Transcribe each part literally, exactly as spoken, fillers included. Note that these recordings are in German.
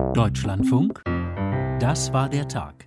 Deutschlandfunk, das war der Tag.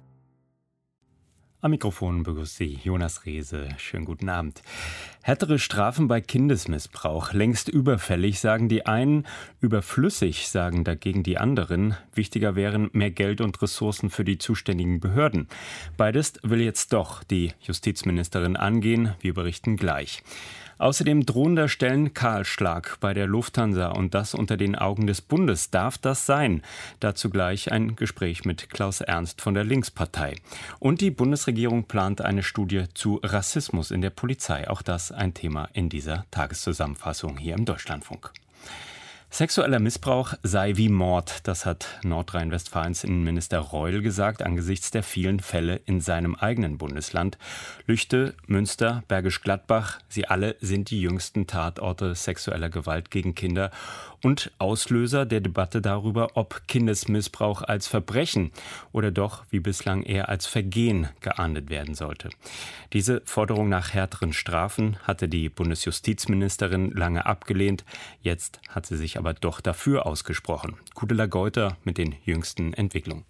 Am Mikrofon begrüßt Sie Jonas Rehse. Schönen guten Abend. Härtere Strafen bei Kindesmissbrauch. Längst überfällig, sagen die einen. Überflüssig, sagen dagegen die anderen. Wichtiger wären mehr Geld und Ressourcen für die zuständigen Behörden. Beides will jetzt doch die Justizministerin angehen. Wir berichten gleich. Außerdem drohender Stellenkahlschlag bei der Lufthansa und das unter den Augen des Bundes. Darf das sein? Dazu gleich ein Gespräch mit Klaus Ernst von der Linkspartei. Und die Bundesregierung plant eine Studie zu Rassismus in der Polizei. Auch das ein Thema in dieser Tageszusammenfassung hier im Deutschlandfunk. Sexueller Missbrauch sei wie Mord, das hat Nordrhein-Westfalens Innenminister Reul gesagt, angesichts der vielen Fälle in seinem eigenen Bundesland. Lüchte, Münster, Bergisch Gladbach, sie alle sind die jüngsten Tatorte sexueller Gewalt gegen Kinder und Auslöser der Debatte darüber, ob Kindesmissbrauch als Verbrechen oder doch wie bislang eher als Vergehen geahndet werden sollte. Diese Forderung nach härteren Strafen hatte die Bundesjustizministerin lange abgelehnt. Jetzt hat sie sich aber aber doch dafür ausgesprochen. Gudela Geuter mit den jüngsten Entwicklungen.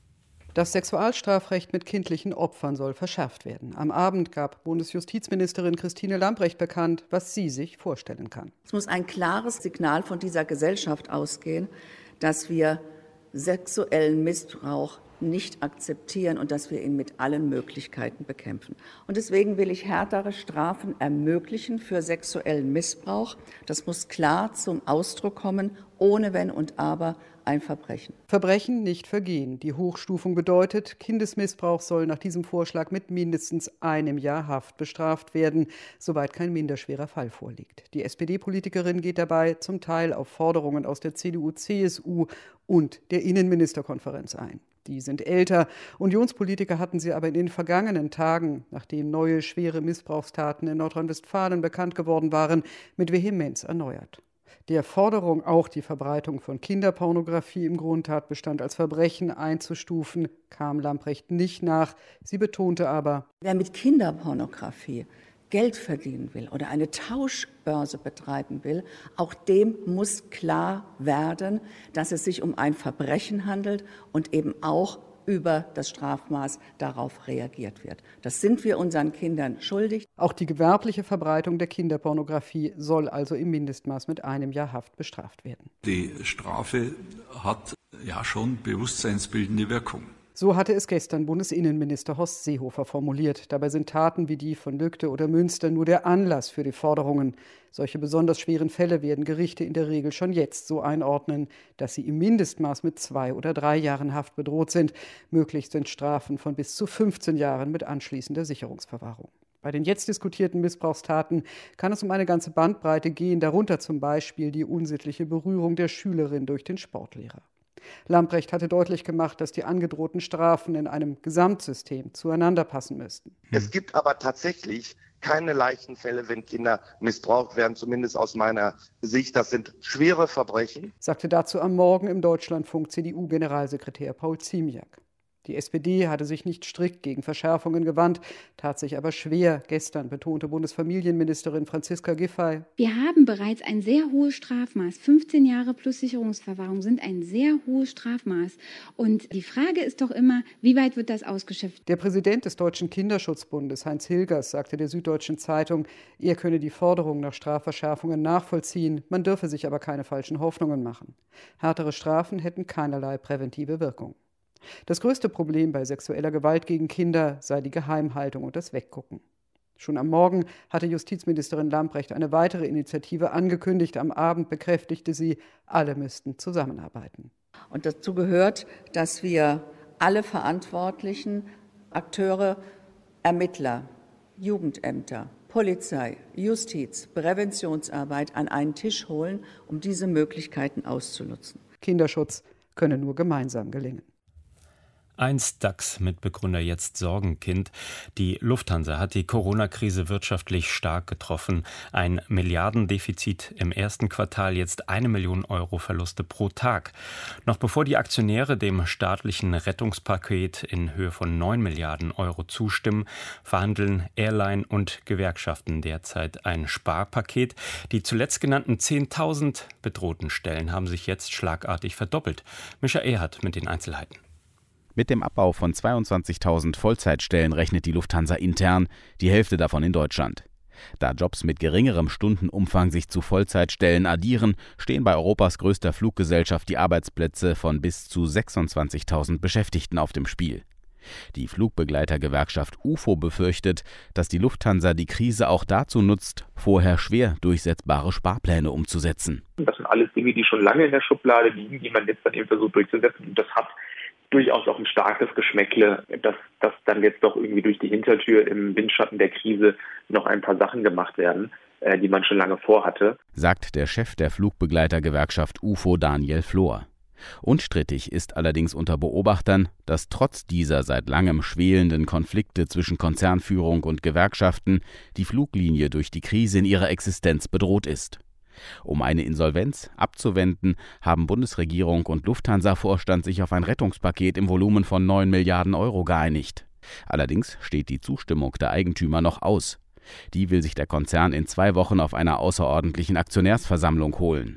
Das Sexualstrafrecht mit kindlichen Opfern soll verschärft werden. Am Abend gab Bundesjustizministerin Christine Lambrecht bekannt, was sie sich vorstellen kann. Es muss ein klares Signal von dieser Gesellschaft ausgehen, dass wir sexuellen Missbrauch nicht akzeptieren und dass wir ihn mit allen Möglichkeiten bekämpfen. Und deswegen will ich härtere Strafen ermöglichen für sexuellen Missbrauch. Das muss klar zum Ausdruck kommen, ohne Wenn und Aber, ein Verbrechen. Verbrechen, nicht Vergehen. Die Hochstufung bedeutet, Kindesmissbrauch soll nach diesem Vorschlag mit mindestens einem Jahr Haft bestraft werden, soweit kein minderschwerer Fall vorliegt. Die S P D-Politikerin geht dabei zum Teil auf Forderungen aus der C D U C S U und der Innenministerkonferenz ein. Die sind älter. Unionspolitiker hatten sie aber in den vergangenen Tagen, nachdem neue schwere Missbrauchstaten in Nordrhein-Westfalen bekannt geworden waren, mit Vehemenz erneuert. Der Forderung, auch die Verbreitung von Kinderpornografie im Grundtatbestand als Verbrechen einzustufen, kam Lambrecht nicht nach. Sie betonte aber: Wer mit Kinderpornografie Geld verdienen will oder eine Tauschbörse betreiben will, auch dem muss klar werden, dass es sich um ein Verbrechen handelt und eben auch über das Strafmaß darauf reagiert wird. Das sind wir unseren Kindern schuldig. Auch die gewerbliche Verbreitung der Kinderpornografie soll also im Mindestmaß mit einem Jahr Haft bestraft werden. Die Strafe hat ja schon bewusstseinsbildende Wirkung. So hatte es gestern Bundesinnenminister Horst Seehofer formuliert. Dabei sind Taten wie die von Lügde oder Münster nur der Anlass für die Forderungen. Solche besonders schweren Fälle werden Gerichte in der Regel schon jetzt so einordnen, dass sie im Mindestmaß mit zwei oder drei Jahren Haft bedroht sind. Möglich sind Strafen von bis zu fünfzehn Jahren mit anschließender Sicherungsverwahrung. Bei den jetzt diskutierten Missbrauchstaten kann es um eine ganze Bandbreite gehen, darunter zum Beispiel die unsittliche Berührung der Schülerin durch den Sportlehrer. Lambrecht hatte deutlich gemacht, dass die angedrohten Strafen in einem Gesamtsystem zueinander passen müssten. Es gibt aber tatsächlich keine leichten Fälle, wenn Kinder missbraucht werden, zumindest aus meiner Sicht. Das sind schwere Verbrechen, sagte dazu am Morgen im Deutschlandfunk C D U-Generalsekretär Paul Ziemiak. Die S P D hatte sich nicht strikt gegen Verschärfungen gewandt, tat sich aber schwer. Gestern betonte Bundesfamilienministerin Franziska Giffey: Wir haben bereits ein sehr hohes Strafmaß. fünfzehn Jahre plus Sicherungsverwahrung sind ein sehr hohes Strafmaß. Und die Frage ist doch immer, wie weit wird das ausgeschöpft? Der Präsident des Deutschen Kinderschutzbundes, Heinz Hilgers, sagte der Süddeutschen Zeitung, er könne die Forderung nach Strafverschärfungen nachvollziehen, man dürfe sich aber keine falschen Hoffnungen machen. Härtere Strafen hätten keinerlei präventive Wirkung. Das größte Problem bei sexueller Gewalt gegen Kinder sei die Geheimhaltung und das Weggucken. Schon am Morgen hatte Justizministerin Lambrecht eine weitere Initiative angekündigt. Am Abend bekräftigte sie, alle müssten zusammenarbeiten. Und dazu gehört, dass wir alle verantwortlichen Akteure, Ermittler, Jugendämter, Polizei, Justiz, Präventionsarbeit an einen Tisch holen, um diese Möglichkeiten auszunutzen. Kinderschutz könne nur gemeinsam gelingen. Einst DAX-Mitbegründer, jetzt Sorgenkind. Die Lufthansa hat die Corona-Krise wirtschaftlich stark getroffen. Ein Milliardendefizit im ersten Quartal, jetzt eine Million Euro Verluste pro Tag. Noch bevor die Aktionäre dem staatlichen Rettungspaket in Höhe von neun Milliarden Euro zustimmen, verhandeln Airline und Gewerkschaften derzeit ein Sparpaket. Die zuletzt genannten zehntausend bedrohten Stellen haben sich jetzt schlagartig verdoppelt. Mischa Ehrhardt mit den Einzelheiten. Mit dem Abbau von zweiundzwanzigtausend Vollzeitstellen rechnet die Lufthansa intern, die Hälfte davon in Deutschland. Da Jobs mit geringerem Stundenumfang sich zu Vollzeitstellen addieren, stehen bei Europas größter Fluggesellschaft die Arbeitsplätze von bis zu sechsundzwanzigtausend Beschäftigten auf dem Spiel. Die Flugbegleitergewerkschaft U F O befürchtet, dass die Lufthansa die Krise auch dazu nutzt, vorher schwer durchsetzbare Sparpläne umzusetzen. Das sind alles Dinge, die schon lange in der Schublade liegen, die man jetzt dann eben versucht durchzusetzen. Und das hat durchaus auch ein starkes Geschmäckle, dass, dass dann jetzt doch irgendwie durch die Hintertür im Windschatten der Krise noch ein paar Sachen gemacht werden, äh, die man schon lange vorhatte. Sagt der Chef der Flugbegleitergewerkschaft U F O, Daniel Flohr. Unstrittig ist allerdings unter Beobachtern, dass trotz dieser seit langem schwelenden Konflikte zwischen Konzernführung und Gewerkschaften die Fluglinie durch die Krise in ihrer Existenz bedroht ist. Um eine Insolvenz abzuwenden, haben Bundesregierung und Lufthansa-Vorstand sich auf ein Rettungspaket im Volumen von neun Milliarden Euro geeinigt. Allerdings steht die Zustimmung der Eigentümer noch aus. Die will sich der Konzern in zwei Wochen auf einer außerordentlichen Aktionärsversammlung holen.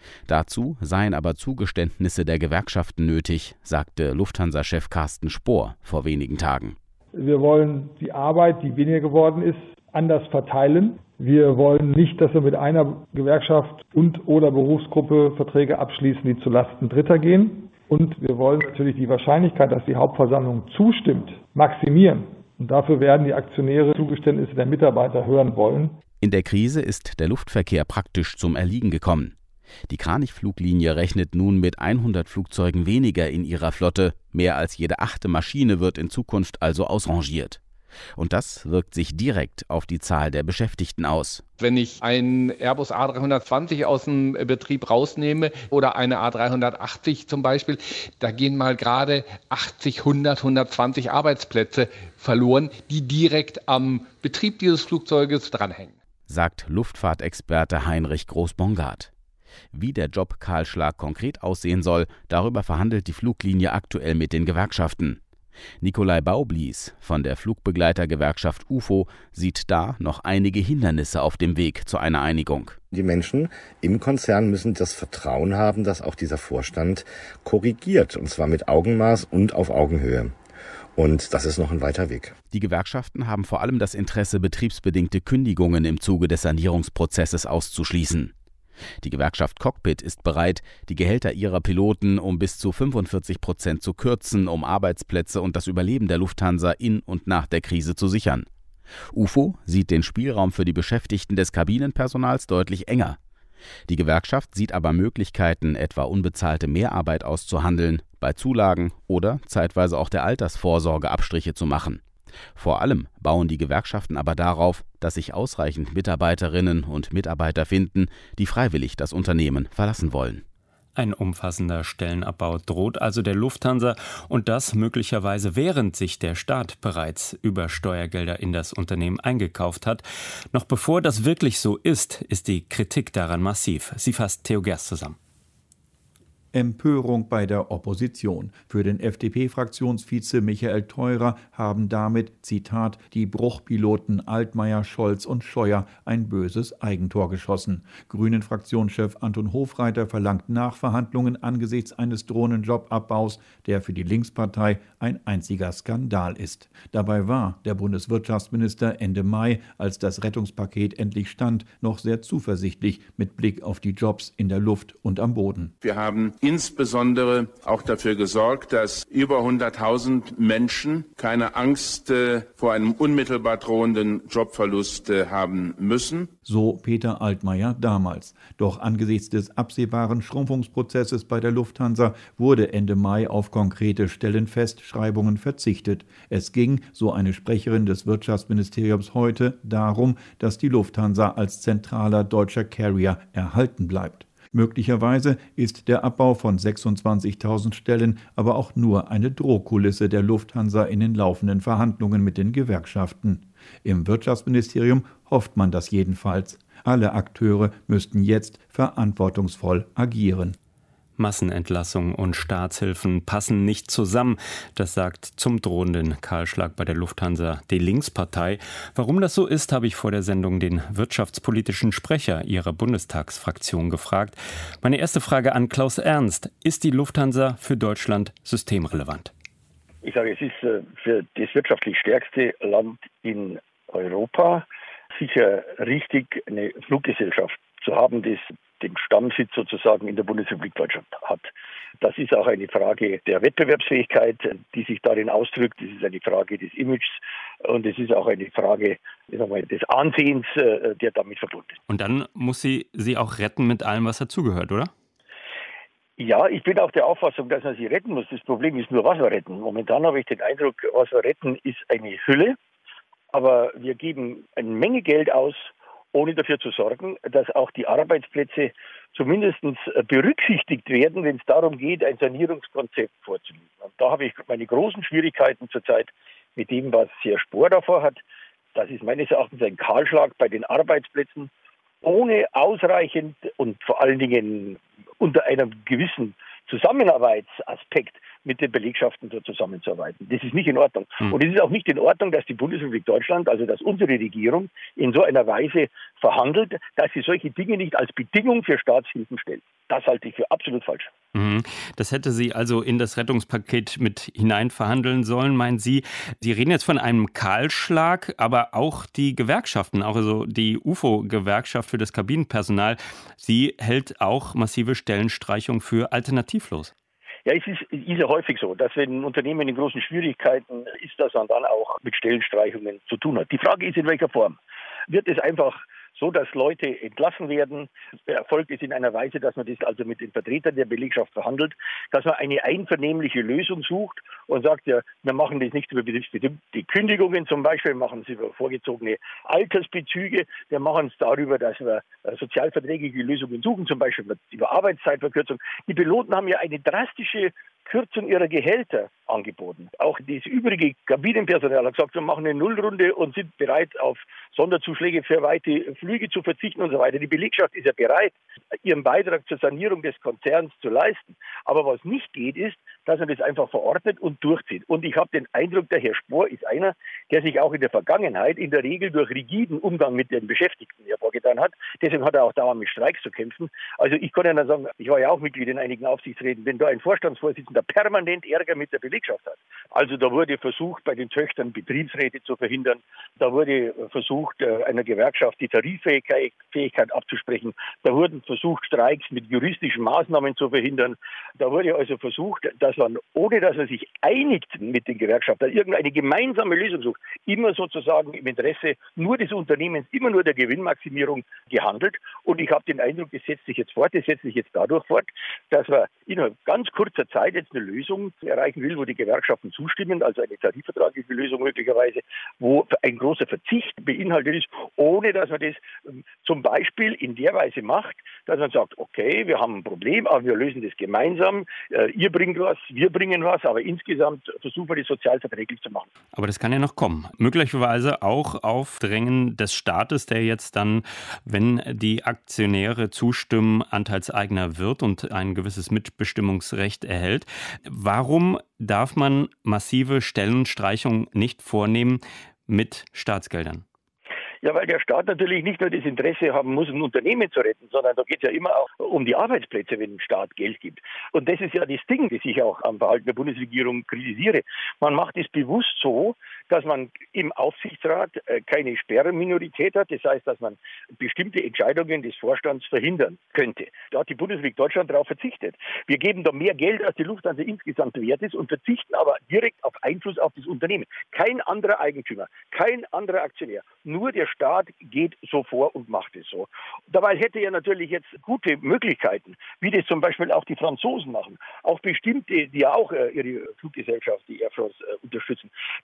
Dazu seien aber Zugeständnisse der Gewerkschaften nötig, sagte Lufthansa-Chef Carsten Spohr vor wenigen Tagen. Wir wollen die Arbeit, die weniger geworden ist, anders verteilen. Wir wollen nicht, dass wir mit einer Gewerkschaft und oder Berufsgruppe Verträge abschließen, die zulasten Dritter gehen. Und wir wollen natürlich die Wahrscheinlichkeit, dass die Hauptversammlung zustimmt, maximieren. Und dafür werden die Aktionäre Zugeständnisse der Mitarbeiter hören wollen. In der Krise ist der Luftverkehr praktisch zum Erliegen gekommen. Die Kranich-Fluglinie rechnet nun mit hundert Flugzeugen weniger in ihrer Flotte. Mehr als jede achte Maschine wird in Zukunft also ausrangiert. Und das wirkt sich direkt auf die Zahl der Beschäftigten aus. Wenn ich einen Airbus A dreihundertzwanzig aus dem Betrieb rausnehme oder eine A dreihundertachtzig zum Beispiel, da gehen mal gerade achtzig, hundert, hundertzwanzig Arbeitsplätze verloren, die direkt am Betrieb dieses Flugzeuges dranhängen. Sagt Luftfahrtexperte Heinrich Groß-Bongard. Wie der Jobkahlschlag konkret aussehen soll, darüber verhandelt die Fluglinie aktuell mit den Gewerkschaften. Nikolai Baublies von der Flugbegleitergewerkschaft U F O sieht da noch einige Hindernisse auf dem Weg zu einer Einigung. Die Menschen im Konzern müssen das Vertrauen haben, dass auch dieser Vorstand korrigiert, und zwar mit Augenmaß und auf Augenhöhe. Und das ist noch ein weiter Weg. Die Gewerkschaften haben vor allem das Interesse, betriebsbedingte Kündigungen im Zuge des Sanierungsprozesses auszuschließen. Die Gewerkschaft Cockpit ist bereit, die Gehälter ihrer Piloten um bis zu fünfundvierzig Prozent zu kürzen, um Arbeitsplätze und das Überleben der Lufthansa in und nach der Krise zu sichern. U F O sieht den Spielraum für die Beschäftigten des Kabinenpersonals deutlich enger. Die Gewerkschaft sieht aber Möglichkeiten, etwa unbezahlte Mehrarbeit auszuhandeln, bei Zulagen oder zeitweise auch der Altersvorsorge Abstriche zu machen. Vor allem bauen die Gewerkschaften aber darauf, dass sich ausreichend Mitarbeiterinnen und Mitarbeiter finden, die freiwillig das Unternehmen verlassen wollen. Ein umfassender Stellenabbau droht also der Lufthansa, und das möglicherweise während sich der Staat bereits über Steuergelder in das Unternehmen eingekauft hat. Noch bevor das wirklich so ist, ist die Kritik daran massiv. Sie fasst Theo Gerst zusammen. Empörung bei der Opposition. Für den F D P-Fraktionsvize Michael Theurer haben damit, Zitat, die Bruchpiloten Altmaier, Scholz und Scheuer ein böses Eigentor geschossen. Grünen-Fraktionschef Anton Hofreiter verlangt Nachverhandlungen angesichts eines drohenden Jobabbaus, der für die Linkspartei ein einziger Skandal ist. Dabei war der Bundeswirtschaftsminister Ende Mai, als das Rettungspaket endlich stand, noch sehr zuversichtlich mit Blick auf die Jobs in der Luft und am Boden. Wir haben insbesondere auch dafür gesorgt, dass über hunderttausend Menschen keine Angst äh, vor einem unmittelbar drohenden Jobverlust äh, haben müssen. So Peter Altmaier damals. Doch angesichts des absehbaren Schrumpfungsprozesses bei der Lufthansa wurde Ende Mai auf konkrete Stellenfestschreibungen verzichtet. Es ging, so eine Sprecherin des Wirtschaftsministeriums heute, darum, dass die Lufthansa als zentraler deutscher Carrier erhalten bleibt. Möglicherweise ist der Abbau von sechsundzwanzigtausend Stellen aber auch nur eine Drohkulisse der Lufthansa in den laufenden Verhandlungen mit den Gewerkschaften. Im Wirtschaftsministerium hofft man das jedenfalls. Alle Akteure müssten jetzt verantwortungsvoll agieren. Massenentlassungen und Staatshilfen passen nicht zusammen. Das sagt zum drohenden Kahlschlag bei der Lufthansa die Linkspartei. Warum das so ist, habe ich vor der Sendung den wirtschaftspolitischen Sprecher ihrer Bundestagsfraktion gefragt. Meine erste Frage an Klaus Ernst. Ist die Lufthansa für Deutschland systemrelevant? Ich sage, es ist für das wirtschaftlich stärkste Land in Europa sicher richtig, eine Fluggesellschaft zu haben, das den Stammsitz sozusagen in der Bundesrepublik Deutschland hat. Das ist auch eine Frage der Wettbewerbsfähigkeit, die sich darin ausdrückt. Das ist eine Frage des Images und es ist auch eine Frage, ich sag mal, des Ansehens, der damit verbunden ist. Und dann muss sie sie auch retten mit allem, was dazugehört, oder? Ja, ich bin auch der Auffassung, dass man sie retten muss. Das Problem ist nur, was wir retten. Momentan habe ich den Eindruck, was wir retten, ist eine Hülle. Aber wir geben eine Menge Geld aus, ohne dafür zu sorgen, dass auch die Arbeitsplätze zumindest berücksichtigt werden, wenn es darum geht, ein Sanierungskonzept vorzulegen. Und da habe ich meine großen Schwierigkeiten zurzeit mit dem, was Herr Spohr davor hat. Das ist meines Erachtens ein Kahlschlag bei den Arbeitsplätzen, ohne ausreichend und vor allen Dingen unter einem gewissen Zusammenarbeitsaspekt mit den Belegschaften so zusammenzuarbeiten. Das ist nicht in Ordnung. Mhm. Und es ist auch nicht in Ordnung, dass die Bundesrepublik Deutschland, also dass unsere Regierung in so einer Weise verhandelt, dass sie solche Dinge nicht als Bedingung für Staatshilfen stellt. Das halte ich für absolut falsch. Mhm. Das hätte sie also in das Rettungspaket mit hinein verhandeln sollen, meinen Sie. Sie reden jetzt von einem Kahlschlag, aber auch die Gewerkschaften, auch also die U F O-Gewerkschaft für das Kabinenpersonal, sie hält auch massive Stellenstreichung für alternativlos. Ja, es ist, es ist ja häufig so, dass wenn ein Unternehmen in großen Schwierigkeiten ist, dass man dann auch mit Stellenstreichungen zu tun hat. Die Frage ist, in welcher Form. Wird es einfach so, dass Leute entlassen werden? Erfolgt es in einer Weise, dass man das also mit den Vertretern der Belegschaft verhandelt, dass man eine einvernehmliche Lösung sucht und sagt, ja, wir machen das nicht über bestimmte Kündigungen zum Beispiel, wir machen es über vorgezogene Altersbezüge, wir machen es darüber, dass wir sozialverträgliche Lösungen suchen, zum Beispiel über Arbeitszeitverkürzung. Die Piloten haben ja eine drastische Kürzung ihrer Gehälter angeboten. Auch das übrige Kabinenpersonal hat gesagt, wir machen eine Nullrunde und sind bereit, auf Sonderzuschläge für weite Flüge zu verzichten und so weiter. Die Belegschaft ist ja bereit, ihren Beitrag zur Sanierung des Konzerns zu leisten. Aber was nicht geht, ist, dass man das einfach verordnet und durchzieht. Und ich habe den Eindruck, der Herr Spohr ist einer, der sich auch in der Vergangenheit in der Regel durch rigiden Umgang mit den Beschäftigten hervorgetan hat. Deswegen hat er auch dauernd mit Streiks zu kämpfen. Also ich kann ja nur sagen, ich war ja auch Mitglied in einigen Aufsichtsräten, wenn da ein Vorstandsvorsitzender permanent Ärger mit der Belegschaft hat. Also da wurde versucht, bei den Töchtern Betriebsräte zu verhindern. Da wurde versucht, einer Gewerkschaft die Tariffähigkeit Fähigkeit abzusprechen. Da wurden versucht, Streiks mit juristischen Maßnahmen zu verhindern. Da wurde also versucht, dass man, ohne dass man sich einigt mit den Gewerkschaften, irgendeine gemeinsame Lösung sucht, immer sozusagen im Interesse nur des Unternehmens, immer nur der Gewinnmaximierung gehandelt. Und ich habe den Eindruck, das setzt sich jetzt fort, das setzt sich jetzt dadurch fort, dass man innerhalb ganz kurzer Zeit jetzt eine Lösung erreichen will, wo die Gewerkschaften zustimmen, also eine tarifvertragliche Lösung möglicherweise, wo ein großer Verzicht beinhaltet ist, ohne dass man das zum Beispiel in der Weise macht, dass man sagt, okay, wir haben ein Problem, aber wir lösen das gemeinsam, ihr bringt was, wir bringen was, aber insgesamt versuchen wir das sozial verträglich zu machen. Aber das kann ja noch kommen. Möglicherweise auch auf Drängen des Staates, der jetzt dann, wenn die Aktionäre zustimmen, Anteilseigner wird und ein gewisses Mitbestimmungsrecht erhält. Warum darf man massive Stellenstreichungen nicht vornehmen mit Staatsgeldern? Ja, weil der Staat natürlich nicht nur das Interesse haben muss, ein Unternehmen zu retten, sondern da geht es ja immer auch um die Arbeitsplätze, wenn ein Staat Geld gibt. Und das ist ja das Ding, das ich auch am Verhalten der Bundesregierung kritisiere. Man macht es bewusst so, dass man im Aufsichtsrat keine Sperrminorität hat. Das heißt, dass man bestimmte Entscheidungen des Vorstands verhindern könnte. Da hat die Bundesrepublik Deutschland darauf verzichtet. Wir geben da mehr Geld, als die Lufthansa insgesamt wert ist und verzichten aber direkt auf Einfluss auf das Unternehmen. Kein anderer Eigentümer, kein anderer Aktionär, nur der Staat geht so vor und macht es so. Dabei hätte er natürlich jetzt gute Möglichkeiten, wie das zum Beispiel auch die Franzosen machen, auch bestimmte, die ja auch äh, ihre Fluggesellschaft, die Air France, äh, unterstützen, dass man zum Beispiel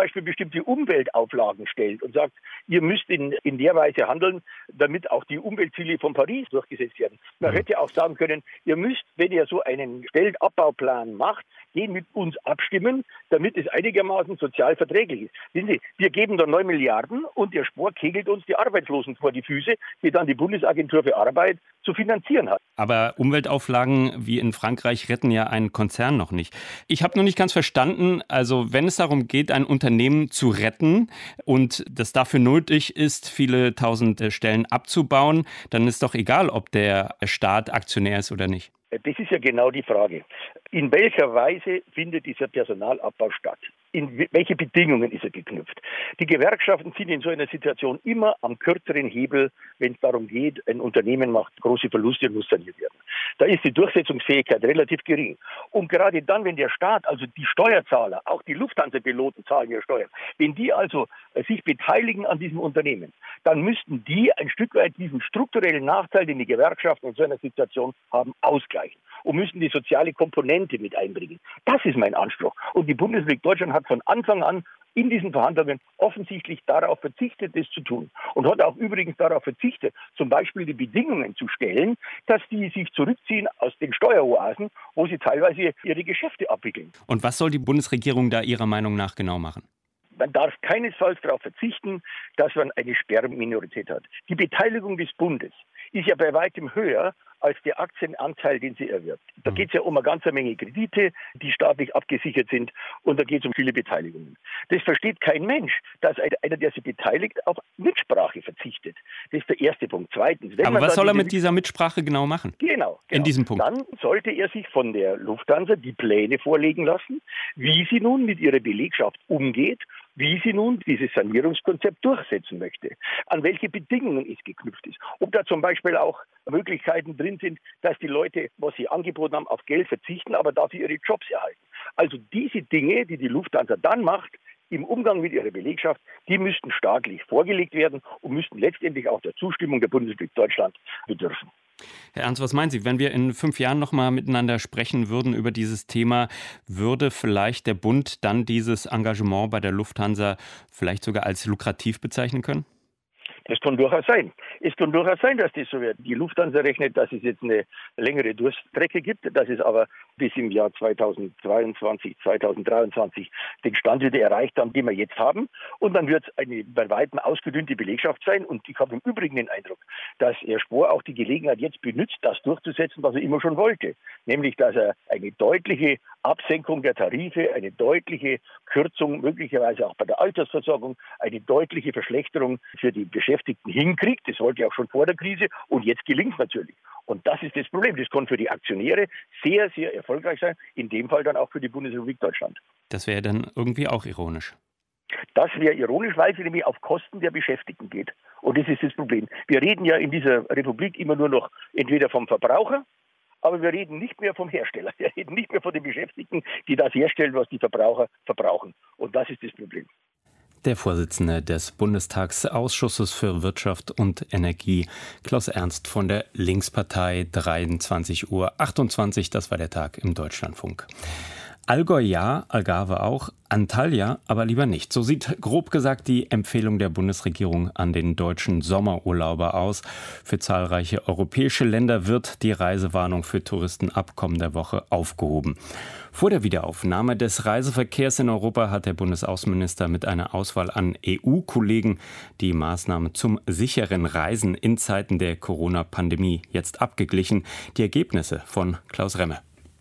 Beispiel bestimmte Umweltauflagen stellt und sagt, ihr müsst in, in der Weise handeln, damit auch die Umweltziele von Paris durchgesetzt werden. Man hätte auch sagen können, ihr müsst, wenn ihr so einen Stellenabbauplan macht, den mit uns abstimmen, damit es einigermaßen sozial verträglich ist. Wissen Sie, wir geben da neun Milliarden und der Sport kegelt uns die Arbeitslosen vor die Füße, die dann die Bundesagentur für Arbeit zu finanzieren hat. Aber Umweltauflagen wie in Frankreich retten ja einen Konzern noch nicht. Ich habe noch nicht ganz verstanden, also wenn es darum geht, ein Unternehmen zu retten und das dafür nötig ist, viele tausend Stellen abzubauen, dann ist doch egal, ob der Staat Aktionär ist oder nicht. Das ist ja genau die Frage. In welcher Weise findet dieser Personalabbau statt? In welche Bedingungen ist er geknüpft? Die Gewerkschaften sind in so einer Situation immer am kürzeren Hebel, wenn es darum geht, ein Unternehmen macht große Verluste und muss saniert werden. Da ist die Durchsetzungsfähigkeit relativ gering. Und gerade dann, wenn der Staat, also die Steuerzahler, auch die Lufthansa-Piloten zahlen ja Steuern, wenn die also sich beteiligen an diesem Unternehmen, dann müssten die ein Stück weit diesen strukturellen Nachteil, den die Gewerkschaften in so einer Situation haben, ausgleichen und müssen die soziale Komponente mit einbringen. Das ist mein Anspruch. Und die Bundesrepublik Deutschland hat von Anfang an in diesen Verhandlungen offensichtlich darauf verzichtet, das zu tun. Und hat auch übrigens darauf verzichtet, zum Beispiel die Bedingungen zu stellen, dass die sich zurückziehen aus den Steueroasen, wo sie teilweise ihre Geschäfte abwickeln. Und was soll die Bundesregierung da Ihrer Meinung nach genau machen? Man darf keinesfalls darauf verzichten, dass man eine Sperrminorität hat. Die Beteiligung des Bundes ist ja bei weitem höher als der Aktienanteil, den sie erwirbt. Da geht es ja um eine ganze Menge Kredite, die staatlich abgesichert sind, und da geht es um viele Beteiligungen. Das versteht kein Mensch, dass einer, der sich beteiligt, auf Mitsprache verzichtet. Das ist der erste Punkt. Zweitens, wenn Aber man was soll er diese, mit dieser Mitsprache genau machen? Genau, genau. In diesem Punkt. Dann sollte er sich von der Lufthansa die Pläne vorlegen lassen, wie sie nun mit ihrer Belegschaft umgeht, wie sie nun dieses Sanierungskonzept durchsetzen möchte, an welche Bedingungen es geknüpft ist. Ob da zum Beispiel auch Möglichkeiten drin sind, dass die Leute, was sie angeboten haben, auf Geld verzichten, aber dafür ihre Jobs erhalten. Also diese Dinge, die die Lufthansa dann macht, im Umgang mit ihrer Belegschaft, die müssten staatlich vorgelegt werden und müssten letztendlich auch der Zustimmung der Bundesrepublik Deutschland bedürfen. Herr Ernst, was meinen Sie, wenn wir in fünf Jahren noch mal miteinander sprechen würden über dieses Thema, würde vielleicht der Bund dann dieses Engagement bei der Lufthansa vielleicht sogar als lukrativ bezeichnen können? Das kann durchaus sein. Es kann durchaus sein, dass das so wird. Die Lufthansa rechnet, dass es jetzt eine längere Durststrecke gibt, dass es aber bis im Jahr zweitausendzweiundzwanzig, zweitausenddreiundzwanzig den Stand wieder erreicht haben, den wir jetzt haben. Und dann wird es eine bei weitem ausgedünnte Belegschaft sein. Und ich habe im Übrigen den Eindruck, dass Herr Spohr auch die Gelegenheit jetzt benutzt, das durchzusetzen, was er immer schon wollte. Nämlich, dass er eine deutliche Absenkung der Tarife, eine deutliche Kürzung, möglicherweise auch bei der Altersversorgung, eine deutliche Verschlechterung für die Beschäftigten hinkriegt. Das wollte er auch schon vor der Krise, und jetzt gelingt es natürlich. Und das ist das Problem. Das kann für die Aktionäre sehr, sehr erfolgreich sein, in dem Fall dann auch für die Bundesrepublik Deutschland. Das wäre dann irgendwie auch ironisch. Das wäre ironisch, weil es nämlich auf Kosten der Beschäftigten geht. Und das ist das Problem. Wir reden ja in dieser Republik immer nur noch entweder vom Verbraucher, aber wir reden nicht mehr vom Hersteller. Wir reden nicht mehr von den Beschäftigten, die das herstellen, was die Verbraucher verbrauchen. Und das ist das Problem. Der Vorsitzende des Bundestagsausschusses für Wirtschaft und Energie, Klaus Ernst von der Linkspartei, dreiundzwanzig Uhr achtundzwanzig, das war der Tag im Deutschlandfunk. Allgäu ja, Algarve auch, Antalya aber lieber nicht. So sieht grob gesagt die Empfehlung der Bundesregierung an den deutschen Sommerurlauber aus. Für zahlreiche europäische Länder wird die Reisewarnung für Touristen ab kommender Woche aufgehoben. Vor der Wiederaufnahme des Reiseverkehrs in Europa hat der Bundesaußenminister mit einer Auswahl an E U-Kollegen die Maßnahmen zum sicheren Reisen in Zeiten der Corona-Pandemie jetzt abgeglichen. Die Ergebnisse von Klaus Remme.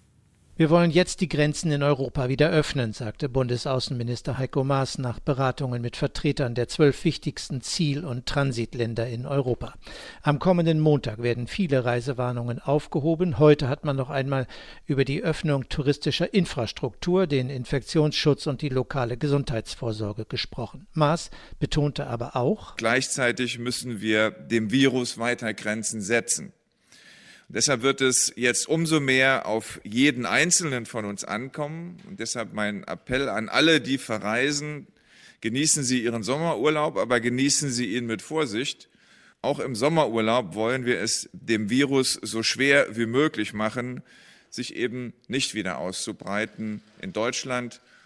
Wir wollen jetzt die Grenzen in Europa wieder öffnen, sagte Bundesaußenminister Heiko Maas nach Beratungen mit Vertretern der zwölf wichtigsten Ziel- und Transitländer in Europa. Am kommenden Montag werden viele Reisewarnungen aufgehoben. Heute hat man noch einmal über die Öffnung touristischer Infrastruktur, den Infektionsschutz und die lokale Gesundheitsvorsorge gesprochen. Maas betonte aber auch: Gleichzeitig müssen wir dem Virus weiter Grenzen setzen. Deshalb wird es jetzt umso mehr auf jeden Einzelnen von uns ankommen. Und deshalb mein Appell an alle, die verreisen: Genießen Sie Ihren Sommerurlaub, aber genießen Sie ihn mit Vorsicht. Auch im Sommerurlaub wollen wir es dem Virus so schwer wie möglich machen, sich eben nicht wieder auszubreiten in Deutschland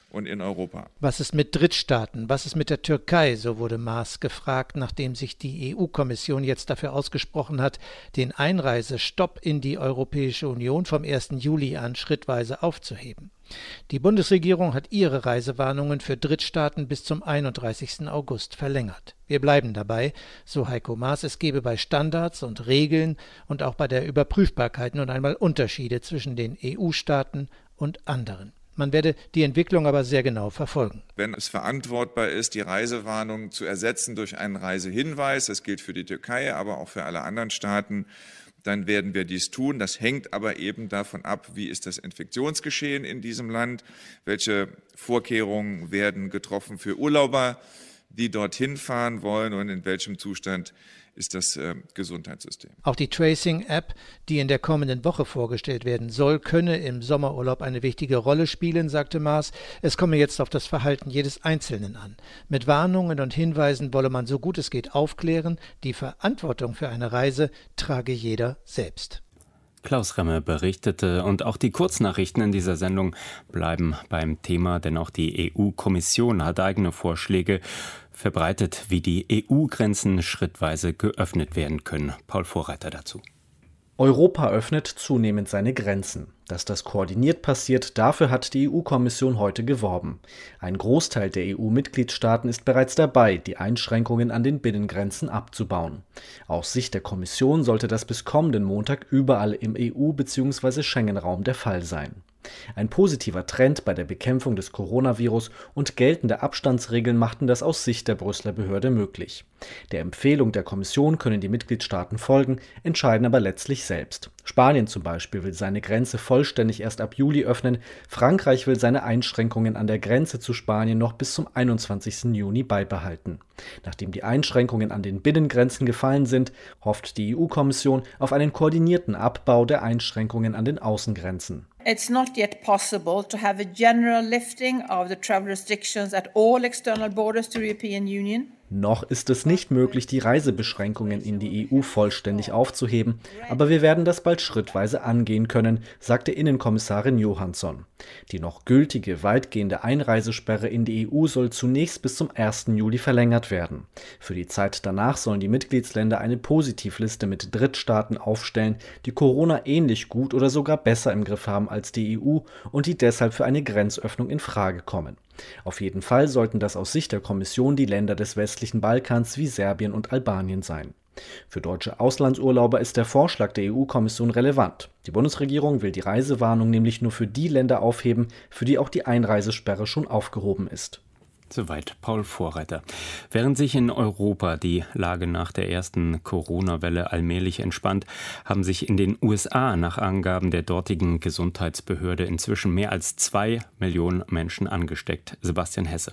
und in Europa. Was ist mit Drittstaaten? Was ist mit der Türkei? So wurde Maas gefragt, nachdem sich die E U-Kommission jetzt dafür ausgesprochen hat, den Einreisestopp in die Europäische Union vom ersten Juli an schrittweise aufzuheben. Die Bundesregierung hat ihre Reisewarnungen für Drittstaaten bis zum einunddreißigsten August verlängert. Wir bleiben dabei, so Heiko Maas, es gebe bei Standards und Regeln und auch bei der Überprüfbarkeit nun einmal Unterschiede zwischen den E U-Staaten und anderen. Man werde die Entwicklung aber sehr genau verfolgen. Wenn es verantwortbar ist, die Reisewarnung zu ersetzen durch einen Reisehinweis, das gilt für die Türkei, aber auch für alle anderen Staaten, dann werden wir dies tun. Das hängt aber eben davon ab, wie ist das Infektionsgeschehen in diesem Land, welche Vorkehrungen werden getroffen für Urlauber, die dorthin fahren wollen und in welchem Zustand ist das äh, Gesundheitssystem. Auch die Tracing-App, die in der kommenden Woche vorgestellt werden soll, könne im Sommerurlaub eine wichtige Rolle spielen, sagte Maas. Es komme jetzt auf das Verhalten jedes Einzelnen an. Mit Warnungen und Hinweisen wolle man so gut es geht aufklären. Die Verantwortung für eine Reise trage jeder selbst. Klaus Remme berichtete, und auch die Kurznachrichten in dieser Sendung bleiben beim Thema, denn auch die E U-Kommission hat eigene Vorschläge verbreitet, wie die E U-Grenzen schrittweise geöffnet werden können. Paul Vorreiter dazu. Europa öffnet zunehmend seine Grenzen. Dass das koordiniert passiert, dafür hat die E U-Kommission heute geworben. Ein Großteil der E U-Mitgliedstaaten ist bereits dabei, die Einschränkungen an den Binnengrenzen abzubauen. Aus Sicht der Kommission sollte das bis kommenden Montag überall im E U- bzw. Schengen-Raum der Fall sein. Ein positiver Trend bei der Bekämpfung des Coronavirus und geltende Abstandsregeln machten das aus Sicht der Brüsseler Behörde möglich. Der Empfehlung der Kommission können die Mitgliedstaaten folgen, entscheiden aber letztlich selbst. Spanien zum Beispiel will seine Grenze vollständig erst ab Juli öffnen. Frankreich will seine Einschränkungen an der Grenze zu Spanien noch bis zum einundzwanzigsten Juni beibehalten. Nachdem die Einschränkungen an den Binnengrenzen gefallen sind, hofft die E U-Kommission auf einen koordinierten Abbau der Einschränkungen an den Außengrenzen. It's not yet possible to have a general lifting of the travel restrictions at all external borders to the European Union. Noch ist es nicht möglich, die Reisebeschränkungen in die E U vollständig aufzuheben, aber wir werden das bald schrittweise angehen können, sagte Innenkommissarin Johansson. Die noch gültige, weitgehende Einreisesperre in die E U soll zunächst bis zum ersten Juli verlängert werden. Für die Zeit danach sollen die Mitgliedsländer eine Positivliste mit Drittstaaten aufstellen, die Corona ähnlich gut oder sogar besser im Griff haben als die E U und die deshalb für eine Grenzöffnung in Frage kommen. Auf jeden Fall sollten das aus Sicht der Kommission die Länder des westlichen Balkans wie Serbien und Albanien sein. Für deutsche Auslandsurlauber ist der Vorschlag der E U-Kommission relevant. Die Bundesregierung will die Reisewarnung nämlich nur für die Länder aufheben, für die auch die Einreisesperre schon aufgehoben ist. Soweit Paul Vorreiter. Während sich in Europa die Lage nach der ersten Corona-Welle allmählich entspannt, haben sich in den U S A nach Angaben der dortigen Gesundheitsbehörde inzwischen mehr als zwei Millionen Menschen angesteckt. Sebastian Hesse.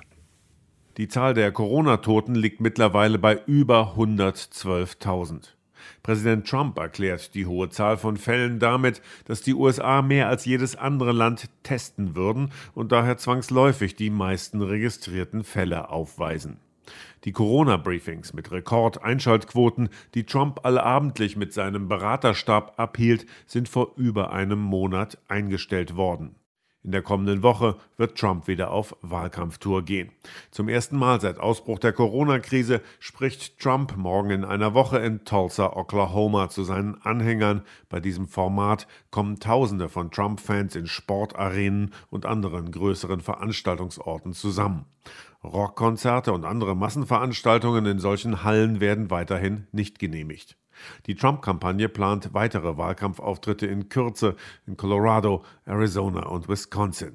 Die Zahl der Corona-Toten liegt mittlerweile bei über hundertzwölftausend. Präsident Trump erklärt die hohe Zahl von Fällen damit, dass die U S A mehr als jedes andere Land testen würden und daher zwangsläufig die meisten registrierten Fälle aufweisen. Die Corona-Briefings mit Rekord-Einschaltquoten, die Trump allabendlich mit seinem Beraterstab abhielt, sind vor über einem Monat eingestellt worden. In der kommenden Woche wird Trump wieder auf Wahlkampftour gehen. Zum ersten Mal seit Ausbruch der Corona-Krise spricht Trump morgen in einer Woche in Tulsa, Oklahoma, zu seinen Anhängern. Bei diesem Format kommen Tausende von Trump-Fans in Sportarenen und anderen größeren Veranstaltungsorten zusammen. Rockkonzerte und andere Massenveranstaltungen in solchen Hallen werden weiterhin nicht genehmigt. Die Trump-Kampagne plant weitere Wahlkampfauftritte in Kürze in Colorado, Arizona und Wisconsin.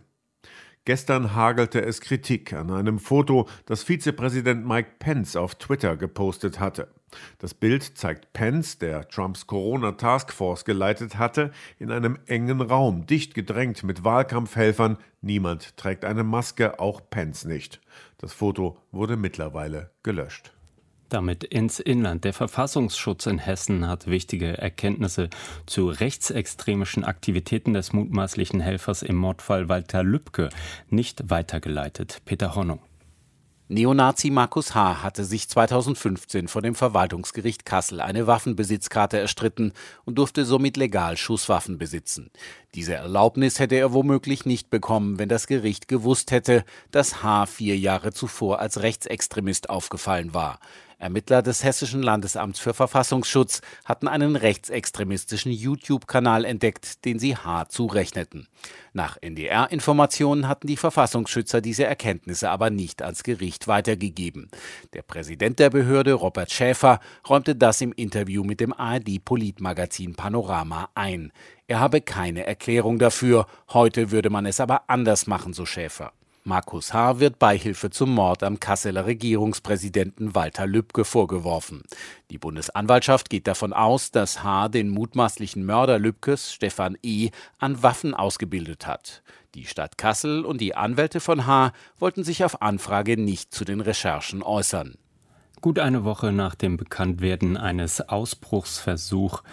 Gestern hagelte es Kritik an einem Foto, das Vizepräsident Mike Pence auf Twitter gepostet hatte. Das Bild zeigt Pence, der Trumps Corona-Taskforce geleitet hatte, in einem engen Raum, dicht gedrängt mit Wahlkampfhelfern. Niemand trägt eine Maske, auch Pence nicht. Das Foto wurde mittlerweile gelöscht. Damit ins Inland. Der Verfassungsschutz in Hessen hat wichtige Erkenntnisse zu rechtsextremischen Aktivitäten des mutmaßlichen Helfers im Mordfall Walter Lübcke nicht weitergeleitet. Peter Hornung. Neonazi Markus H. hatte sich zweitausendfünfzehn vor dem Verwaltungsgericht Kassel eine Waffenbesitzkarte erstritten und durfte somit legal Schusswaffen besitzen. Diese Erlaubnis hätte er womöglich nicht bekommen, wenn das Gericht gewusst hätte, dass H. vier Jahre zuvor als Rechtsextremist aufgefallen war. Ermittler des Hessischen Landesamts für Verfassungsschutz hatten einen rechtsextremistischen YouTube-Kanal entdeckt, den sie H. zurechneten. Nach N D R-Informationen hatten die Verfassungsschützer diese Erkenntnisse aber nicht ans Gericht weitergegeben. Der Präsident der Behörde, Robert Schäfer, räumte das im Interview mit dem A R D-Politmagazin Panorama ein. Er habe keine Erklärung dafür, heute würde man es aber anders machen, so Schäfer. Markus H. wird Beihilfe zum Mord am Kasseler Regierungspräsidenten Walter Lübcke vorgeworfen. Die Bundesanwaltschaft geht davon aus, dass H. den mutmaßlichen Mörder Lübkes, Stefan E., an Waffen ausgebildet hat. Die Stadt Kassel und die Anwälte von H. wollten sich auf Anfrage nicht zu den Recherchen äußern. Gut eine Woche nach dem Bekanntwerden eines Ausbruchsversuchs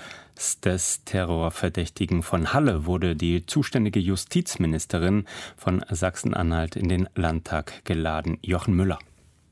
des Terrorverdächtigen von Halle wurde die zuständige Justizministerin von Sachsen-Anhalt in den Landtag geladen. Jochen Müller.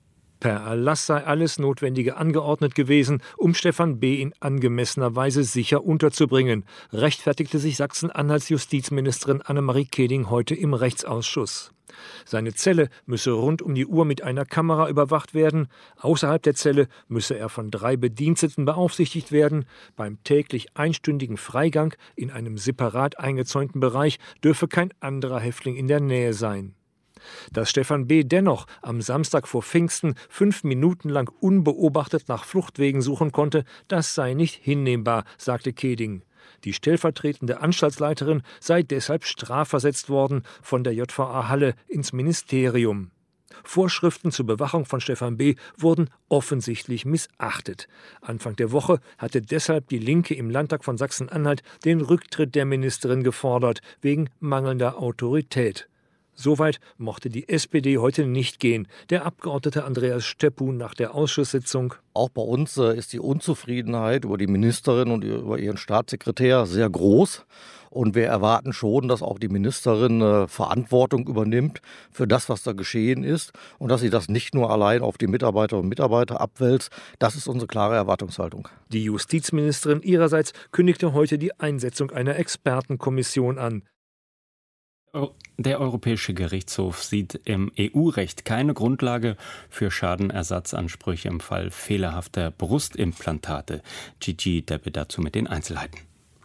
Per Erlass sei alles Notwendige angeordnet gewesen, um Stefan B. in angemessener Weise sicher unterzubringen, rechtfertigte sich Sachsen-Anhalts Justizministerin Annemarie Keding heute im Rechtsausschuss. Seine Zelle müsse rund um die Uhr mit einer Kamera überwacht werden. Außerhalb der Zelle müsse er von drei Bediensteten beaufsichtigt werden. Beim täglich einstündigen Freigang in einem separat eingezäunten Bereich dürfe kein anderer Häftling in der Nähe sein. Dass Stefan B. dennoch am Samstag vor Pfingsten fünf Minuten lang unbeobachtet nach Fluchtwegen suchen konnte, das sei nicht hinnehmbar, sagte Keding. Die stellvertretende Anstaltsleiterin sei deshalb strafversetzt worden von der J V A Halle ins Ministerium. Vorschriften zur Bewachung von Stefan B. wurden offensichtlich missachtet. Anfang der Woche hatte deshalb die Linke im Landtag von Sachsen-Anhalt den Rücktritt der Ministerin gefordert, wegen mangelnder Autorität. Soweit mochte die S P D heute nicht gehen. Der Abgeordnete Andreas Stepun nach der Ausschusssitzung: Auch bei uns äh, ist die Unzufriedenheit über die Ministerin und über ihren Staatssekretär sehr groß. Und wir erwarten schon, dass auch die Ministerin äh, Verantwortung übernimmt für das, was da geschehen ist. Und dass sie das nicht nur allein auf die Mitarbeiterinnen und Mitarbeiter abwälzt. Das ist unsere klare Erwartungshaltung. Die Justizministerin ihrerseits kündigte heute die Einsetzung einer Expertenkommission an. Der Europäische Gerichtshof sieht im E U-Recht keine Grundlage für Schadenersatzansprüche im Fall fehlerhafter Brustimplantate. Gigi Deppe dazu mit den Einzelheiten.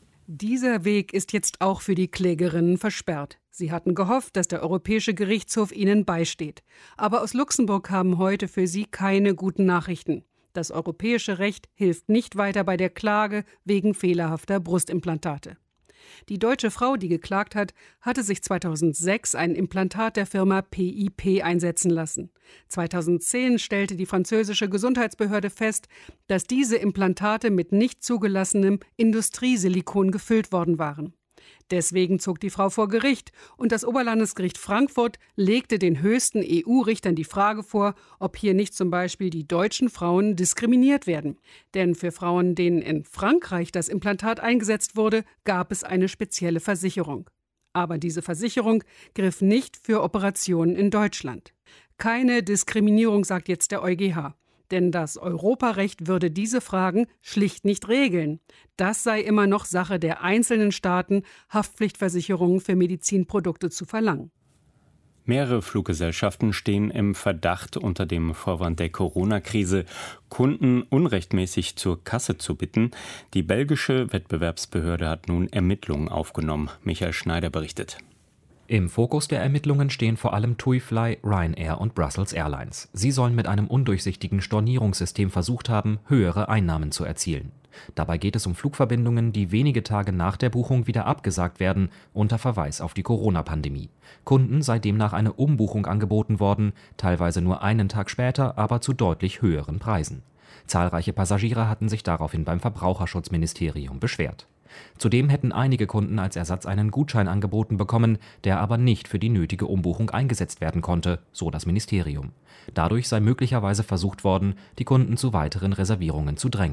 Dieser Weg ist jetzt auch für die Klägerinnen versperrt. Sie hatten gehofft, dass der Europäische Gerichtshof ihnen beisteht. Aber aus Luxemburg haben heute für sie keine guten Nachrichten. Das europäische Recht hilft nicht weiter bei der Klage wegen fehlerhafter Brustimplantate. Die deutsche Frau, die geklagt hat, hatte sich zweitausendsechs ein Implantat der Firma P I P einsetzen lassen. zweitausendzehn stellte die französische Gesundheitsbehörde fest, dass diese Implantate mit nicht zugelassenem Industriesilikon gefüllt worden waren. Deswegen zog die Frau vor Gericht und das Oberlandesgericht Frankfurt legte den höchsten E U-Richtern die Frage vor, ob hier nicht zum Beispiel die deutschen Frauen diskriminiert werden. Denn für Frauen, denen in Frankreich das Implantat eingesetzt wurde, gab es eine spezielle Versicherung. Aber diese Versicherung griff nicht für Operationen in Deutschland. Keine Diskriminierung, sagt jetzt der EuGH. Denn das Europarecht würde diese Fragen schlicht nicht regeln. Das sei immer noch Sache der einzelnen Staaten, Haftpflichtversicherungen für Medizinprodukte zu verlangen. Mehrere Fluggesellschaften stehen im Verdacht, unter dem Vorwand der Corona-Krise Kunden unrechtmäßig zur Kasse zu bitten. Die belgische Wettbewerbsbehörde hat nun Ermittlungen aufgenommen. Michael Schneider berichtet. Im Fokus der Ermittlungen stehen vor allem TuiFly, Ryanair und Brussels Airlines. Sie sollen mit einem undurchsichtigen Stornierungssystem versucht haben, höhere Einnahmen zu erzielen. Dabei geht es um Flugverbindungen, die wenige Tage nach der Buchung wieder abgesagt werden, unter Verweis auf die Corona-Pandemie. Kunden sei demnach eine Umbuchung angeboten worden, teilweise nur einen Tag später, aber zu deutlich höheren Preisen. Zahlreiche Passagiere hatten sich daraufhin beim Verbraucherschutzministerium beschwert. Zudem hätten einige Kunden als Ersatz einen Gutschein angeboten bekommen, der aber nicht für die nötige Umbuchung eingesetzt werden konnte, so das Ministerium. Dadurch sei möglicherweise versucht worden, die Kunden zu weiteren Reservierungen zu drängen.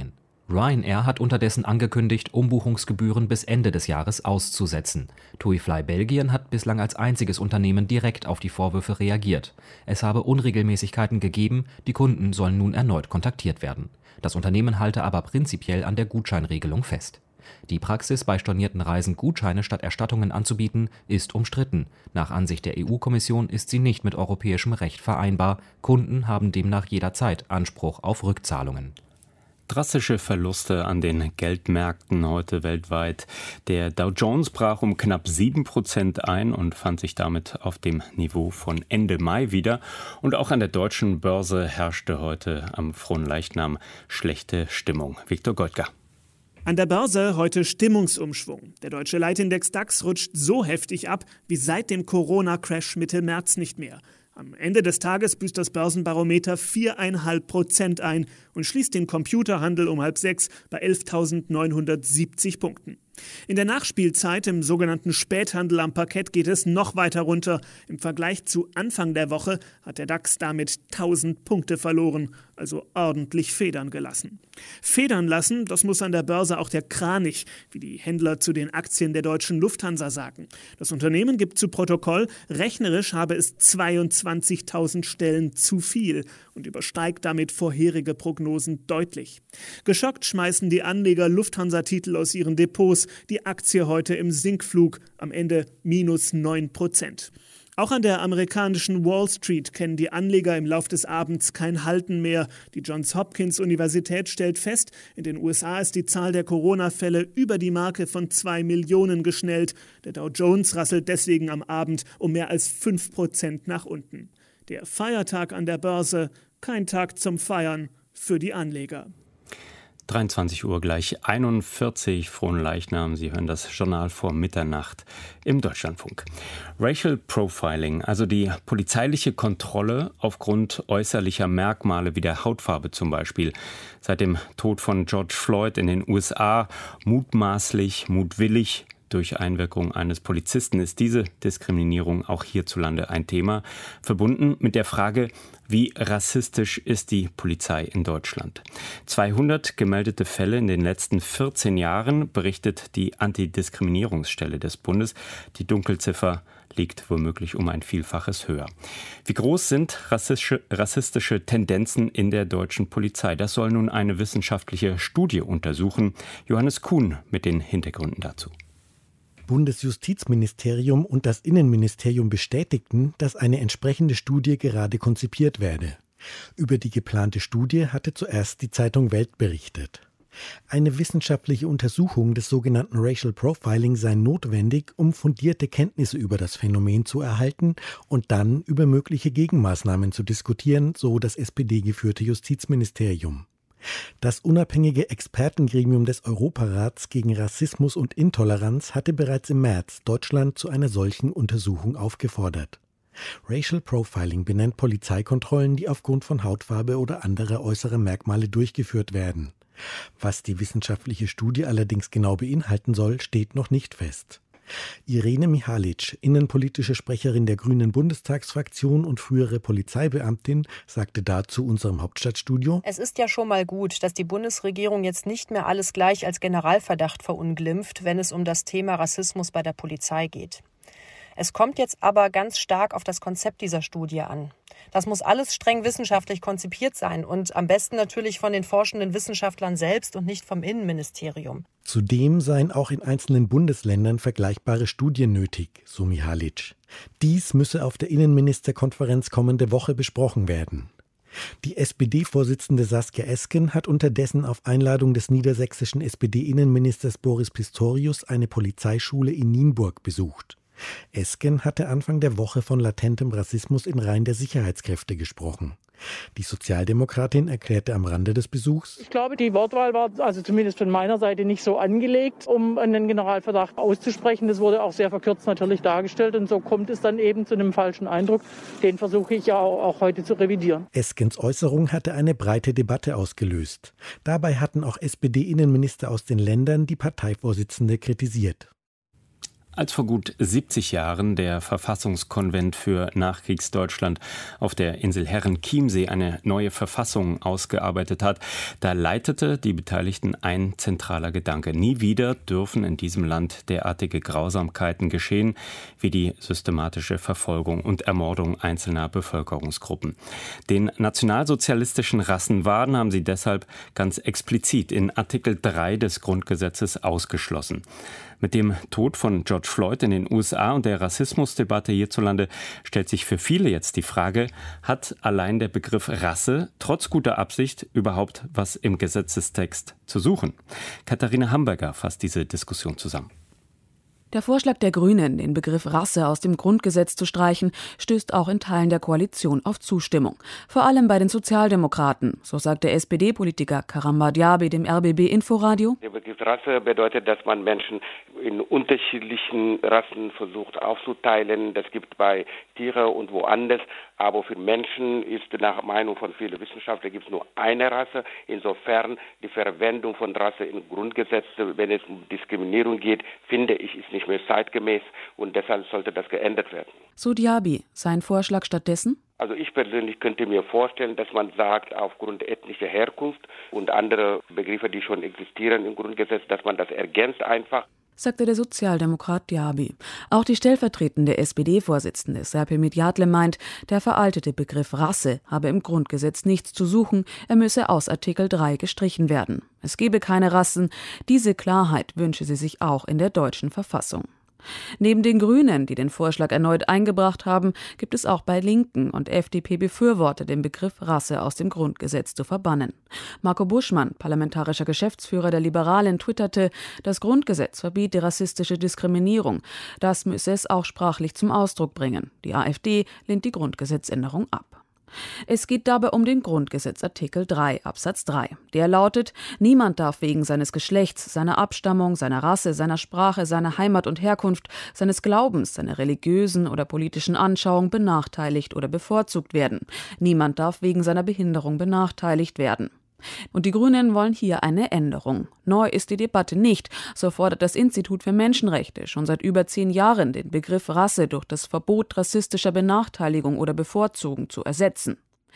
Ryanair hat unterdessen angekündigt, Umbuchungsgebühren bis Ende des Jahres auszusetzen. TuiFly Belgien hat bislang als einziges Unternehmen direkt auf die Vorwürfe reagiert. Es habe Unregelmäßigkeiten gegeben, die Kunden sollen nun erneut kontaktiert werden. Das Unternehmen halte aber prinzipiell an der Gutscheinregelung fest. Die Praxis, bei stornierten Reisen Gutscheine statt Erstattungen anzubieten, ist umstritten. Nach Ansicht der E U-Kommission ist sie nicht mit europäischem Recht vereinbar. Kunden haben demnach jederzeit Anspruch auf Rückzahlungen. Drastische Verluste an den Geldmärkten heute weltweit. Der Dow Jones brach um knapp sieben Prozent ein und fand sich damit auf dem Niveau von Ende Mai wieder. Und auch an der deutschen Börse herrschte heute am Fronleichnam schlechte Stimmung. Viktor Goldger. An der Börse heute Stimmungsumschwung. Der deutsche Leitindex DAX rutscht so heftig ab wie seit dem Corona-Crash Mitte März nicht mehr. Am Ende des Tages büßt das Börsenbarometer vier Komma fünf Prozent ein und schließt den Computerhandel um halb sechs bei elftausendneunhundertsiebzig Punkten. In der Nachspielzeit im sogenannten Späthandel am Parkett geht es noch weiter runter. Im Vergleich zu Anfang der Woche hat der DAX damit tausend Punkte verloren, also ordentlich Federn gelassen. Federn lassen, das muss an der Börse auch der Kranich, wie die Händler zu den Aktien der deutschen Lufthansa sagen. Das Unternehmen gibt zu Protokoll, rechnerisch habe es zweiundzwanzigtausend Stellen zu viel und übersteigt damit vorherige Prognosen deutlich. Geschockt schmeißen die Anleger Lufthansa-Titel aus ihren Depots, die Aktie heute im Sinkflug, am Ende minus neun Prozent. Auch an der amerikanischen Wall Street kennen die Anleger im Lauf des Abends kein Halten mehr. Die Johns Hopkins Universität stellt fest, in den U S A ist die Zahl der Corona-Fälle über die Marke von zwei Millionen geschnellt. Der Dow Jones rasselt deswegen am Abend um mehr als fünf Prozent nach unten. Der Feiertag an der Börse, kein Tag zum Feiern für die Anleger. dreiundzwanzig Uhr gleich einundvierzig, Fronleichnam. Sie hören das Journal vor Mitternacht im Deutschlandfunk. Racial Profiling, also die polizeiliche Kontrolle aufgrund äußerlicher Merkmale wie der Hautfarbe zum Beispiel. Seit dem Tod von George Floyd in den U S A mutmaßlich, mutwillig durch Einwirkung eines Polizisten ist diese Diskriminierung auch hierzulande ein Thema, verbunden mit der Frage, wie rassistisch ist die Polizei in Deutschland? zweihundert gemeldete Fälle in den letzten vierzehn Jahren, berichtet die Antidiskriminierungsstelle des Bundes. Die Dunkelziffer liegt womöglich um ein Vielfaches höher. Wie groß sind rassistische, rassistische Tendenzen in der deutschen Polizei? Das soll nun eine wissenschaftliche Studie untersuchen. Johannes Kuhn mit den Hintergründen dazu. Bundesjustizministerium und das Innenministerium bestätigten, dass eine entsprechende Studie gerade konzipiert werde. Über die geplante Studie hatte zuerst die Zeitung Welt berichtet. Eine wissenschaftliche Untersuchung des sogenannten Racial Profiling sei notwendig, um fundierte Kenntnisse über das Phänomen zu erhalten und dann über mögliche Gegenmaßnahmen zu diskutieren, so das S P D-geführte Justizministerium. Das unabhängige Expertengremium des Europarats gegen Rassismus und Intoleranz hatte bereits im März Deutschland zu einer solchen Untersuchung aufgefordert. Racial Profiling benennt Polizeikontrollen, die aufgrund von Hautfarbe oder anderer äußerer Merkmale durchgeführt werden. Was die wissenschaftliche Studie allerdings genau beinhalten soll, steht noch nicht fest. Irene Mihalic, innenpolitische Sprecherin der Grünen Bundestagsfraktion und frühere Polizeibeamtin, sagte dazu unserem Hauptstadtstudio: Es ist ja schon mal gut, dass die Bundesregierung jetzt nicht mehr alles gleich als Generalverdacht verunglimpft, wenn es um das Thema Rassismus bei der Polizei geht. Es kommt jetzt aber ganz stark auf das Konzept dieser Studie an. Das muss alles streng wissenschaftlich konzipiert sein und am besten natürlich von den forschenden Wissenschaftlern selbst und nicht vom Innenministerium. Zudem seien auch in einzelnen Bundesländern vergleichbare Studien nötig, so Mihalic. Dies müsse auf der Innenministerkonferenz kommende Woche besprochen werden. Die S P D-Vorsitzende Saskia Esken hat unterdessen auf Einladung des niedersächsischen S P D-Innenministers Boris Pistorius eine Polizeischule in Nienburg besucht. Esken hatte Anfang der Woche von latentem Rassismus in Reihen der Sicherheitskräfte gesprochen. Die Sozialdemokratin erklärte am Rande des Besuchs: Ich glaube, die Wortwahl war also zumindest von meiner Seite nicht so angelegt, um einen Generalverdacht auszusprechen. Das wurde auch sehr verkürzt natürlich dargestellt und so kommt es dann eben zu einem falschen Eindruck. Den versuche ich ja auch heute zu revidieren. Eskens Äußerung hatte eine breite Debatte ausgelöst. Dabei hatten auch S P D-Innenminister aus den Ländern die Parteivorsitzende kritisiert. Als vor gut siebzig Jahren der Verfassungskonvent für Nachkriegsdeutschland auf der Insel Herrenchiemsee eine neue Verfassung ausgearbeitet hat, da leitete die Beteiligten ein zentraler Gedanke. Nie wieder dürfen in diesem Land derartige Grausamkeiten geschehen, wie die systematische Verfolgung und Ermordung einzelner Bevölkerungsgruppen. Den nationalsozialistischen Rassenwahn haben sie deshalb ganz explizit in Artikel drei des Grundgesetzes ausgeschlossen. Mit dem Tod von George Floyd in den U S A und der Rassismusdebatte hierzulande stellt sich für viele jetzt die Frage, hat allein der Begriff Rasse trotz guter Absicht überhaupt was im Gesetzestext zu suchen? Katharina Hamburger fasst diese Diskussion zusammen. Der Vorschlag der Grünen, den Begriff Rasse aus dem Grundgesetz zu streichen, stößt auch in Teilen der Koalition auf Zustimmung. Vor allem bei den Sozialdemokraten, so sagt der S P D-Politiker Karamba Diaby dem R B B-Inforadio. Der Begriff Rasse bedeutet, dass man Menschen in unterschiedlichen Rassen versucht aufzuteilen. Das gibt bei Tieren und woanders. Aber für Menschen ist nach Meinung von vielen Wissenschaftlern gibt es nur eine Rasse. Insofern die Verwendung von Rasse im Grundgesetz, wenn es um Diskriminierung geht, finde ich, ist nicht mehr zeitgemäß und deshalb sollte das geändert werden. So Diaby, sein Vorschlag stattdessen? Also ich persönlich könnte mir vorstellen, dass man sagt, aufgrund ethnischer Herkunft und andere Begriffe, die schon existieren im Grundgesetz, dass man das ergänzt einfach. Sagte der Sozialdemokrat Diaby. Auch die stellvertretende S P D-Vorsitzende Serpil Midjatle meint, der veraltete Begriff Rasse habe im Grundgesetz nichts zu suchen, er müsse aus Artikel drei gestrichen werden. Es gebe keine Rassen, diese Klarheit wünsche sie sich auch in der deutschen Verfassung. Neben den Grünen, die den Vorschlag erneut eingebracht haben, gibt es auch bei Linken und F D P-Befürworter, den Begriff Rasse aus dem Grundgesetz zu verbannen. Marco Buschmann, parlamentarischer Geschäftsführer der Liberalen, twitterte, das Grundgesetz verbiete rassistische Diskriminierung. Das müsse es auch sprachlich zum Ausdruck bringen. Die AfD lehnt die Grundgesetzänderung ab. Es geht dabei um den Grundgesetzartikel drei Absatz drei. Der lautet, niemand darf wegen seines Geschlechts, seiner Abstammung, seiner Rasse, seiner Sprache, seiner Heimat und Herkunft, seines Glaubens, seiner religiösen oder politischen Anschauung benachteiligt oder bevorzugt werden. Niemand darf wegen seiner Behinderung benachteiligt werden. Und die Grünen wollen hier eine Änderung. Neu ist die Debatte nicht, so fordert das Institut für Menschenrechte schon seit über zehn Jahren, den Begriff Rasse durch das Verbot rassistischer Benachteiligung oder Bevorzugung zu ersetzen.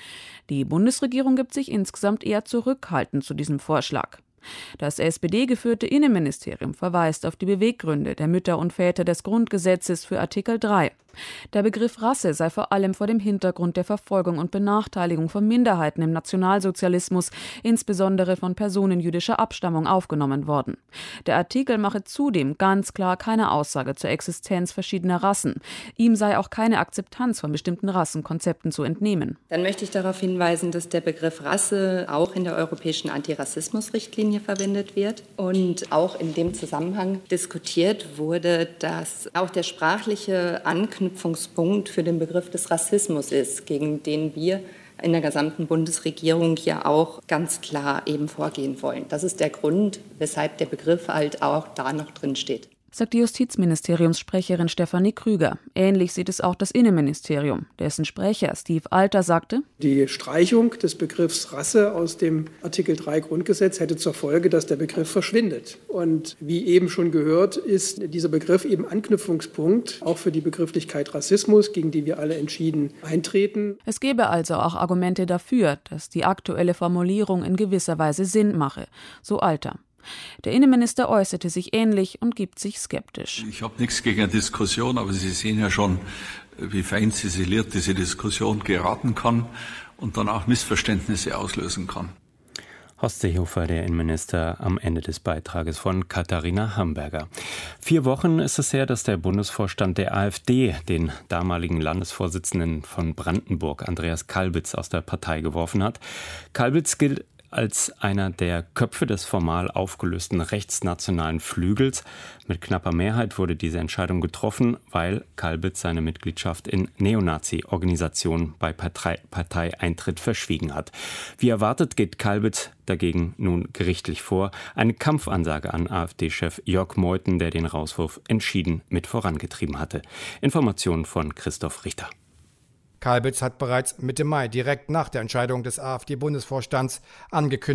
Die Bundesregierung gibt sich insgesamt eher zurückhaltend zu diesem Vorschlag. Das S P D-geführte Innenministerium verweist auf die Beweggründe der Mütter und Väter des Grundgesetzes für Artikel drei. Der Begriff Rasse sei vor allem vor dem Hintergrund der Verfolgung und Benachteiligung von Minderheiten im Nationalsozialismus, insbesondere von Personen jüdischer Abstammung, aufgenommen worden. Der Artikel mache zudem ganz klar keine Aussage zur Existenz verschiedener Rassen. Ihm sei auch keine Akzeptanz von bestimmten Rassenkonzepten zu entnehmen. Dann möchte ich darauf hinweisen, dass der Begriff Rasse auch in der europäischen Antirassismusrichtlinie verwendet wird und auch in dem Zusammenhang diskutiert wurde, dass auch der sprachliche Anknüpfungspunkt für den Begriff des Rassismus ist, gegen den wir in der gesamten Bundesregierung ja auch ganz klar eben vorgehen wollen. Das ist der Grund, weshalb der Begriff halt auch da noch drin steht. Sagt die Justizministeriumssprecherin Stefanie Krüger. Ähnlich sieht es auch das Innenministerium. Dessen Sprecher Steve Alter sagte, die Streichung des Begriffs Rasse aus dem Artikel drei Grundgesetz hätte zur Folge, dass der Begriff verschwindet. Und wie eben schon gehört, ist dieser Begriff eben Anknüpfungspunkt auch für die Begrifflichkeit Rassismus, gegen die wir alle entschieden eintreten. Es gäbe also auch Argumente dafür, dass die aktuelle Formulierung in gewisser Weise Sinn mache, so Alter. Der Innenminister äußerte sich ähnlich und gibt sich skeptisch. Ich habe nichts gegen eine Diskussion, aber Sie sehen ja schon, wie fein ziseliert diese Diskussion geraten kann und dann auch Missverständnisse auslösen kann. Horst Seehofer, der Innenminister, am Ende des Beitrages von Katharina Hamburger. Vier Wochen ist es her, dass der Bundesvorstand der AfD den damaligen Landesvorsitzenden von Brandenburg, Andreas Kalbitz, aus der Partei geworfen hat. Kalbitz gilt als einer der Köpfe des formal aufgelösten rechtsnationalen Flügels. Mit knapper Mehrheit wurde diese Entscheidung getroffen, weil Kalbitz seine Mitgliedschaft in Neonazi-Organisationen bei Partei- Parteieintritt verschwiegen hat. Wie erwartet geht Kalbitz dagegen nun gerichtlich vor. Eine Kampfansage an AfD-Chef Jörg Meuthen, der den Rauswurf entschieden mit vorangetrieben hatte. Informationen von Christoph Richter. Kalbitz hat bereits Mitte Mai, direkt nach der Entscheidung des AfD-Bundesvorstands, angekündigt,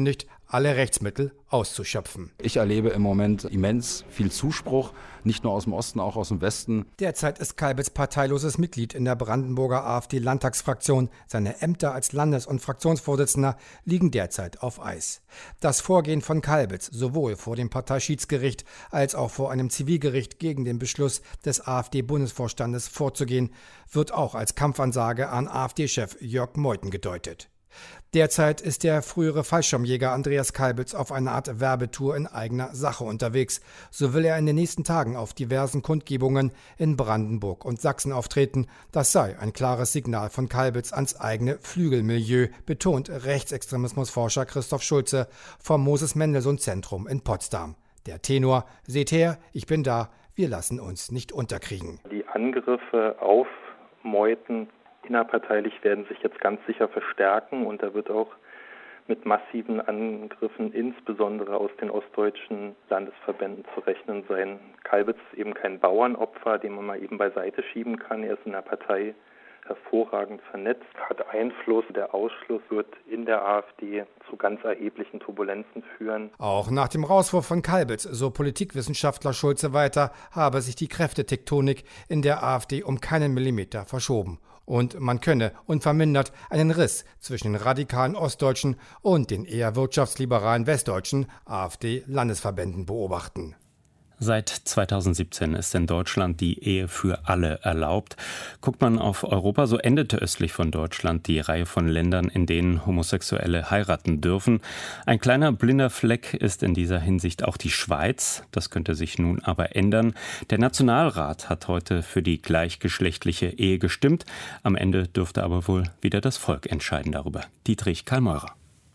alle Rechtsmittel auszuschöpfen. Ich erlebe im Moment immens viel Zuspruch, nicht nur aus dem Osten, auch aus dem Westen. Derzeit ist Kalbitz parteiloses Mitglied in der Brandenburger AfD-Landtagsfraktion. Seine Ämter als Landes- und Fraktionsvorsitzender liegen derzeit auf Eis. Das Vorgehen von Kalbitz, sowohl vor dem Parteischiedsgericht als auch vor einem Zivilgericht gegen den Beschluss des AfD-Bundesvorstandes vorzugehen, wird auch als Kampfansage an AfD-Chef Jörg Meuthen gedeutet. Derzeit ist der frühere Fallschirmjäger Andreas Kalbitz auf einer Art Werbetour in eigener Sache unterwegs. So will er in den nächsten Tagen auf diversen Kundgebungen in Brandenburg und Sachsen auftreten. Das sei ein klares Signal von Kalbitz ans eigene Flügelmilieu, betont Rechtsextremismusforscher Christoph Schulze vom Moses-Mendelssohn-Zentrum in Potsdam. Der Tenor: Seht her, ich bin da, wir lassen uns nicht unterkriegen. Die Angriffe auf Meuthen innerparteilich werden sich jetzt ganz sicher verstärken und da wird auch mit massiven Angriffen, insbesondere aus den ostdeutschen Landesverbänden, zu rechnen sein. Kalbitz ist eben kein Bauernopfer, den man mal eben beiseite schieben kann. Er ist in der Partei hervorragend vernetzt, hat Einfluss. Der Ausschluss wird in der AfD zu ganz erheblichen Turbulenzen führen. Auch nach dem Rauswurf von Kalbitz, so Politikwissenschaftler Schulze weiter, habe sich die Kräftetektonik in der AfD um keinen Millimeter verschoben. Und man könne unvermindert einen Riss zwischen den radikalen Ostdeutschen und den eher wirtschaftsliberalen westdeutschen AfD-Landesverbänden beobachten. Seit zweitausendsiebzehn ist in Deutschland die Ehe für alle erlaubt. Guckt man auf Europa, so endete östlich von Deutschland die Reihe von Ländern, in denen Homosexuelle heiraten dürfen. Ein kleiner blinder Fleck ist in dieser Hinsicht auch die Schweiz. Das könnte sich nun aber ändern. Der Nationalrat hat heute für die gleichgeschlechtliche Ehe gestimmt. Am Ende dürfte aber wohl wieder das Volk entscheiden darüber. Dietrich Karl-Meurer.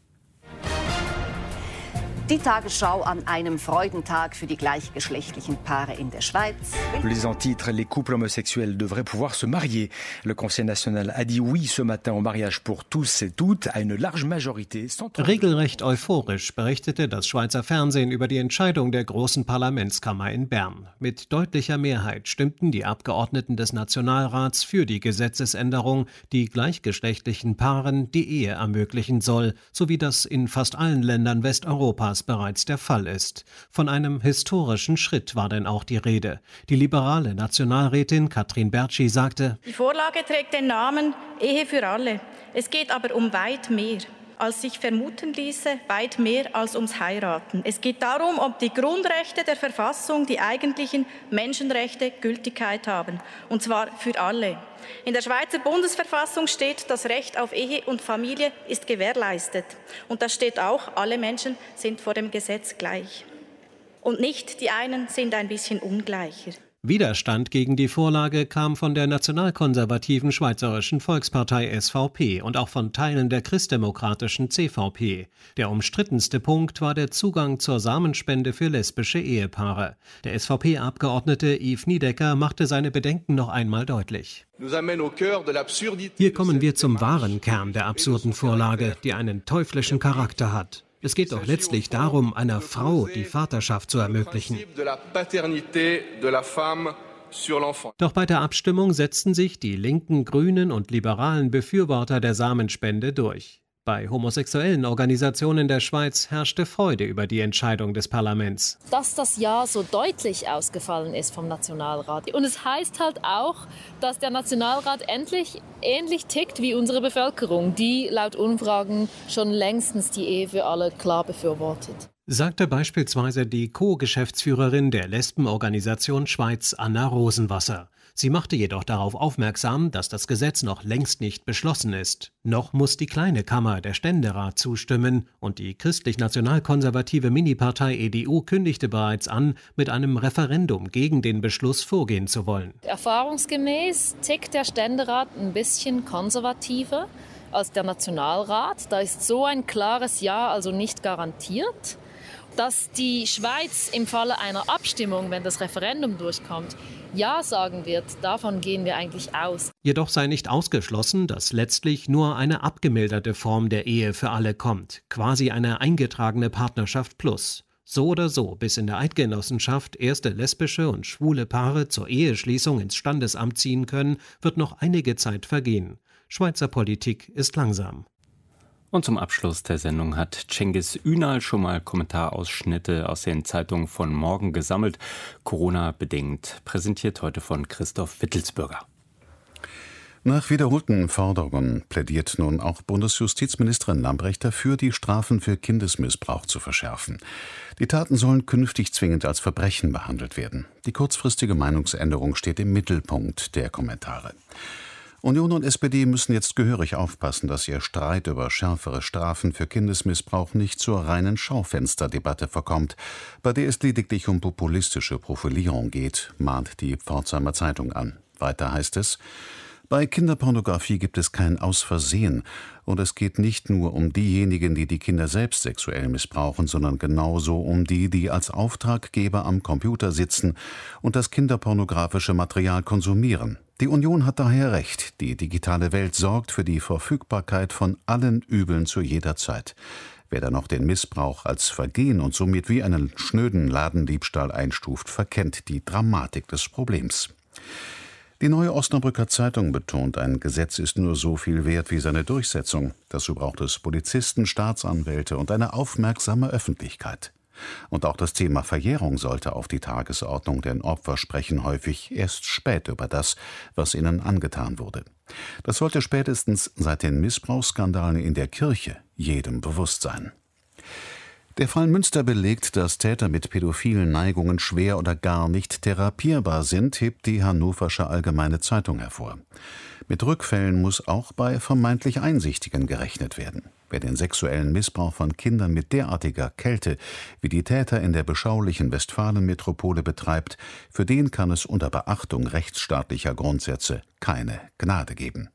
Die Tagesschau an einem Freudentag für die gleichgeschlechtlichen Paare in der Schweiz. Les en titre, les couples homosexuels devraient pouvoir se marier. Le Conseil national a dit oui ce matin au mariage pour tous et toutes à une large majorité. Regelrecht euphorisch berichtete das Schweizer Fernsehen über die Entscheidung der großen Parlamentskammer in Bern. Mit deutlicher Mehrheit stimmten die Abgeordneten des Nationalrats für die Gesetzesänderung, die gleichgeschlechtlichen Paaren die Ehe ermöglichen soll, so wie das in fast allen Ländern Westeuropas bereits der Fall ist. Von einem historischen Schritt war denn auch die Rede. Die liberale Nationalrätin Katrin Bertschi sagte: Die Vorlage trägt den Namen Ehe für alle. Es geht aber um weit mehr, als sich vermuten ließe, weit mehr als ums Heiraten. Es geht darum, ob die Grundrechte der Verfassung, die eigentlichen Menschenrechte, Gültigkeit haben. Und zwar für alle. In der Schweizer Bundesverfassung steht, das Recht auf Ehe und Familie ist gewährleistet. Und da steht auch, alle Menschen sind vor dem Gesetz gleich. Und nicht die einen sind ein bisschen ungleicher. Widerstand gegen die Vorlage kam von der nationalkonservativen Schweizerischen Volkspartei S V P und auch von Teilen der christdemokratischen C V P. Der umstrittenste Punkt war der Zugang zur Samenspende für lesbische Ehepaare. Der S V P-Abgeordnete Yves Niedecker machte seine Bedenken noch einmal deutlich. Hier kommen wir zum wahren Kern der absurden Vorlage, die einen teuflischen Charakter hat. Es geht doch letztlich darum, einer Frau die Vaterschaft zu ermöglichen. Doch bei der Abstimmung setzten sich die linken, grünen und liberalen Befürworter der Samenspende durch. Bei homosexuellen Organisationen der Schweiz herrschte Freude über die Entscheidung des Parlaments. Dass das Ja so deutlich ausgefallen ist vom Nationalrat. Und es heißt halt auch, dass der Nationalrat endlich ähnlich tickt wie unsere Bevölkerung, die laut Umfragen schon längstens die Ehe für alle klar befürwortet. Sagte beispielsweise die Co-Geschäftsführerin der Lesbenorganisation Schweiz, Anna Rosenwasser. Sie machte jedoch darauf aufmerksam, dass das Gesetz noch längst nicht beschlossen ist. Noch muss die kleine Kammer, der Ständerat, zustimmen und die christlich-nationalkonservative Minipartei E D U kündigte bereits an, mit einem Referendum gegen den Beschluss vorgehen zu wollen. Erfahrungsgemäß tickt der Ständerat ein bisschen konservativer als der Nationalrat. Da ist so ein klares Ja also nicht garantiert. Dass die Schweiz im Falle einer Abstimmung, wenn das Referendum durchkommt, Ja sagen wird, davon gehen wir eigentlich aus. Jedoch sei nicht ausgeschlossen, dass letztlich nur eine abgemilderte Form der Ehe für alle kommt, quasi eine eingetragene Partnerschaft plus. So oder so, bis in der Eidgenossenschaft erste lesbische und schwule Paare zur Eheschließung ins Standesamt ziehen können, wird noch einige Zeit vergehen. Schweizer Politik ist langsam. Und zum Abschluss der Sendung hat Cengiz Ünal schon mal Kommentarausschnitte aus den Zeitungen von morgen gesammelt, Corona-bedingt, präsentiert heute von Christoph Wittelsbürger. Nach wiederholten Forderungen plädiert nun auch Bundesjustizministerin Lambrecht dafür, die Strafen für Kindesmissbrauch zu verschärfen. Die Taten sollen künftig zwingend als Verbrechen behandelt werden. Die kurzfristige Meinungsänderung steht im Mittelpunkt der Kommentare. Union und S P D müssen jetzt gehörig aufpassen, dass ihr Streit über schärfere Strafen für Kindesmissbrauch nicht zur reinen Schaufensterdebatte verkommt, bei der es lediglich um populistische Profilierung geht, mahnt die Pforzheimer Zeitung an. Weiter heißt es: Bei Kinderpornografie gibt es kein Aus-Versehen, und es geht nicht nur um diejenigen, die die Kinder selbst sexuell missbrauchen, sondern genauso um die, die als Auftraggeber am Computer sitzen und das kinderpornografische Material konsumieren. Die Union hat daher recht, die digitale Welt sorgt für die Verfügbarkeit von allen Übeln zu jeder Zeit. Wer da noch den Missbrauch als Vergehen und somit wie einen schnöden Ladendiebstahl einstuft, verkennt die Dramatik des Problems. Die Neue Osnabrücker Zeitung betont, ein Gesetz ist nur so viel wert wie seine Durchsetzung. Dazu braucht es Polizisten, Staatsanwälte und eine aufmerksame Öffentlichkeit. Und auch das Thema Verjährung sollte auf die Tagesordnung, denn Opfer sprechen häufig erst spät über das, was ihnen angetan wurde. Das sollte spätestens seit den Missbrauchsskandalen in der Kirche jedem bewusst sein. Der Fall Münster belegt, dass Täter mit pädophilen Neigungen schwer oder gar nicht therapierbar sind, hebt die Hannoversche Allgemeine Zeitung hervor. Mit Rückfällen muss auch bei vermeintlich Einsichtigen gerechnet werden. Wer den sexuellen Missbrauch von Kindern mit derartiger Kälte, wie die Täter in der beschaulichen Westfalenmetropole betreibt, für den kann es unter Beachtung rechtsstaatlicher Grundsätze keine Gnade geben.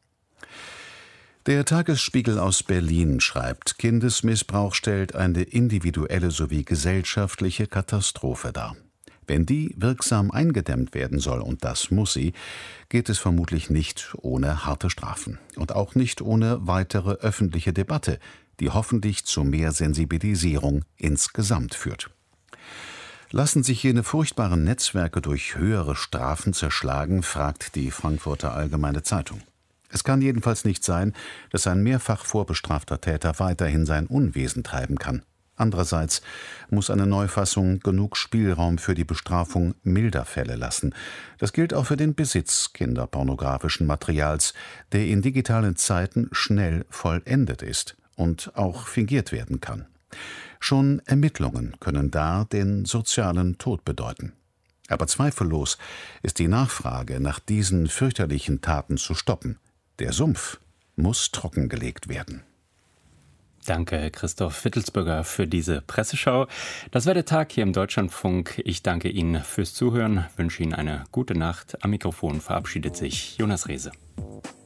Der Tagesspiegel aus Berlin schreibt, Kindesmissbrauch stellt eine individuelle sowie gesellschaftliche Katastrophe dar. Wenn die wirksam eingedämmt werden soll, und das muss sie, geht es vermutlich nicht ohne harte Strafen. Und auch nicht ohne weitere öffentliche Debatte, die hoffentlich zu mehr Sensibilisierung insgesamt führt. Lassen sich jene furchtbaren Netzwerke durch höhere Strafen zerschlagen, fragt die Frankfurter Allgemeine Zeitung. Es kann jedenfalls nicht sein, dass ein mehrfach vorbestrafter Täter weiterhin sein Unwesen treiben kann. Andererseits muss eine Neufassung genug Spielraum für die Bestrafung milder Fälle lassen. Das gilt auch für den Besitz kinderpornografischen Materials, der in digitalen Zeiten schnell vollendet ist und auch fingiert werden kann. Schon Ermittlungen können da den sozialen Tod bedeuten. Aber zweifellos ist die Nachfrage nach diesen fürchterlichen Taten zu stoppen. Der Sumpf muss trockengelegt werden. Danke, Christoph Wittelsbürger, für diese Presseschau. Das war der Tag hier im Deutschlandfunk. Ich danke Ihnen fürs Zuhören, wünsche Ihnen eine gute Nacht. Am Mikrofon verabschiedet sich Jonas Rehse.